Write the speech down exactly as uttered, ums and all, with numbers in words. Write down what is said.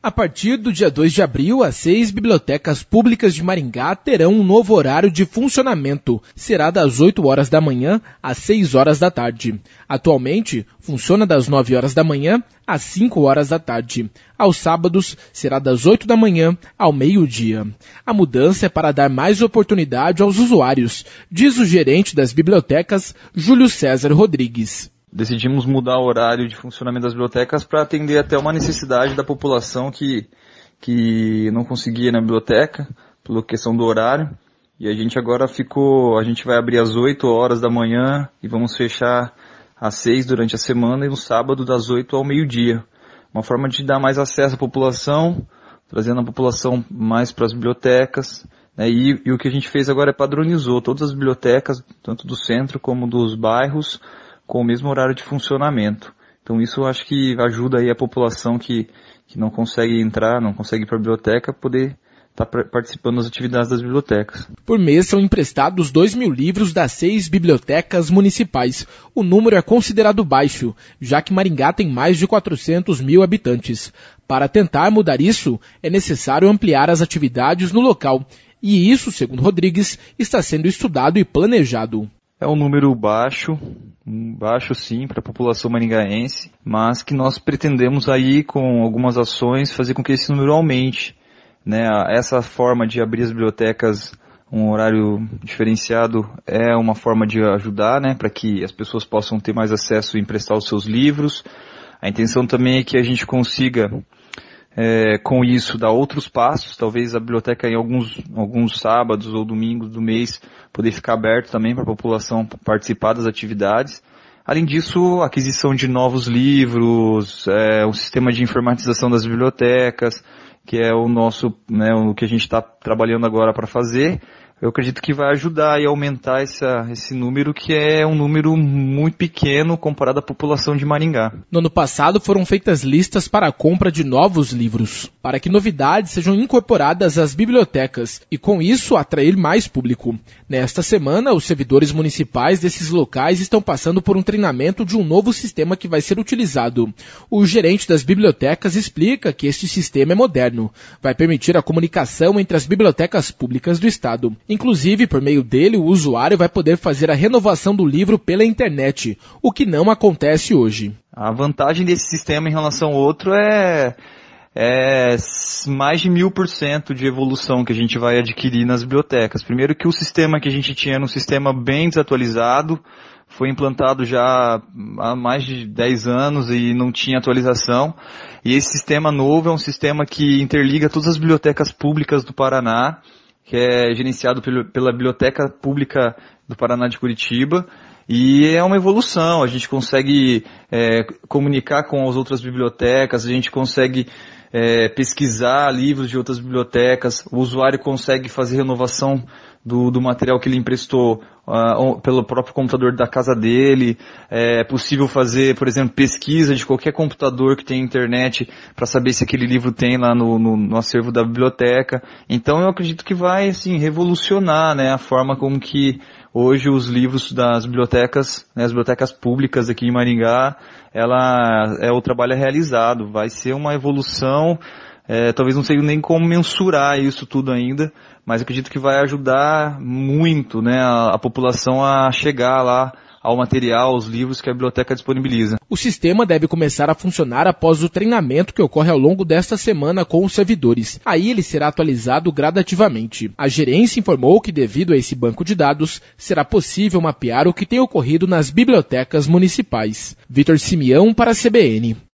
A partir do dia dois de abril, as seis bibliotecas públicas de Maringá terão um novo horário de funcionamento. Será das oito horas da manhã às seis horas da tarde. Atualmente, funciona das nove horas da manhã às cinco horas da tarde. Aos sábados, será das oito da manhã ao meio-dia. A mudança é para dar mais oportunidade aos usuários, diz o gerente das bibliotecas, Júlio César Rodrigues. Decidimos mudar o horário de funcionamento das bibliotecas para atender até uma necessidade da população que, que não conseguia ir na biblioteca, pela questão do horário. E a gente agora ficou, a gente vai abrir às oito horas da manhã e vamos fechar às seis durante a semana e no sábado das oito ao meio-dia. Uma forma de dar mais acesso à população, trazendo a população mais para as bibliotecas. Né? E, e o que a gente fez agora é padronizou todas as bibliotecas, tanto do centro como dos bairros, com o mesmo horário de funcionamento. Então isso eu acho que ajuda aí a população que, que não consegue entrar, não consegue ir para a biblioteca, poder estar tá participando das atividades das bibliotecas. Por mês são emprestados dois mil livros das seis bibliotecas municipais. O número é considerado baixo, já que Maringá tem mais de quatrocentos mil habitantes. Para tentar mudar isso, é necessário ampliar as atividades no local. E isso, segundo Rodrigues, está sendo estudado e planejado. É um número baixo, baixo sim para a população maringaense, mas que nós pretendemos aí com algumas ações fazer com que esse número aumente. Né? Essa forma de abrir as bibliotecas, um horário diferenciado, é uma forma de ajudar, né? Para que as pessoas possam ter mais acesso e emprestar os seus livros. A intenção também é que a gente consiga, é, com isso, dar outros passos, talvez a biblioteca em alguns, alguns sábados ou domingos do mês poder ficar aberto também para a população participar das atividades. Além disso, a aquisição de novos livros, é, um sistema de informatização das bibliotecas, que é o nosso, né, o que a gente está trabalhando agora para fazer. Eu acredito que vai ajudar e aumentar essa, esse número, que é um número muito pequeno comparado à população de Maringá. No ano passado foram feitas listas para a compra de novos livros, para que novidades sejam incorporadas às bibliotecas e com isso atrair mais público. Nesta semana, os servidores municipais desses locais estão passando por um treinamento de um novo sistema que vai ser utilizado. O gerente das bibliotecas explica que este sistema é moderno, vai permitir a comunicação entre as bibliotecas públicas do estado. Inclusive, por meio dele, o usuário vai poder fazer a renovação do livro pela internet, o que não acontece hoje. A vantagem desse sistema em relação ao outro é, é mais de mil por cento de evolução que a gente vai adquirir nas bibliotecas. Primeiro que o sistema que a gente tinha era um sistema bem desatualizado, foi implantado já há mais de dez anos e não tinha atualização. E esse sistema novo é um sistema que interliga todas as bibliotecas públicas do Paraná, que é gerenciado pelo, pela Biblioteca Pública do Paraná de Curitiba, e é uma evolução. A gente consegue é, comunicar com as outras bibliotecas, a gente consegue é, pesquisar livros de outras bibliotecas, o usuário consegue fazer renovação do, do material que ele emprestou uh, pelo próprio computador da casa dele. É possível fazer, por exemplo, pesquisa de qualquer computador que tem internet para saber se aquele livro tem lá no, no, no acervo da biblioteca. Então eu acredito que vai assim, revolucionar, né, a forma como que hoje os livros das bibliotecas, né, as bibliotecas públicas aqui em Maringá, ela é o trabalho realizado. Vai ser uma evolução. É, talvez não sei nem como mensurar isso tudo ainda, mas acredito que vai ajudar muito, né, a, a população a chegar lá ao material, aos livros que a biblioteca disponibiliza. O sistema deve começar a funcionar após o treinamento que ocorre ao longo desta semana com os servidores. Aí ele será atualizado gradativamente. A gerência informou que, devido a esse banco de dados, será possível mapear o que tem ocorrido nas bibliotecas municipais. Vitor Simeão para a C B N.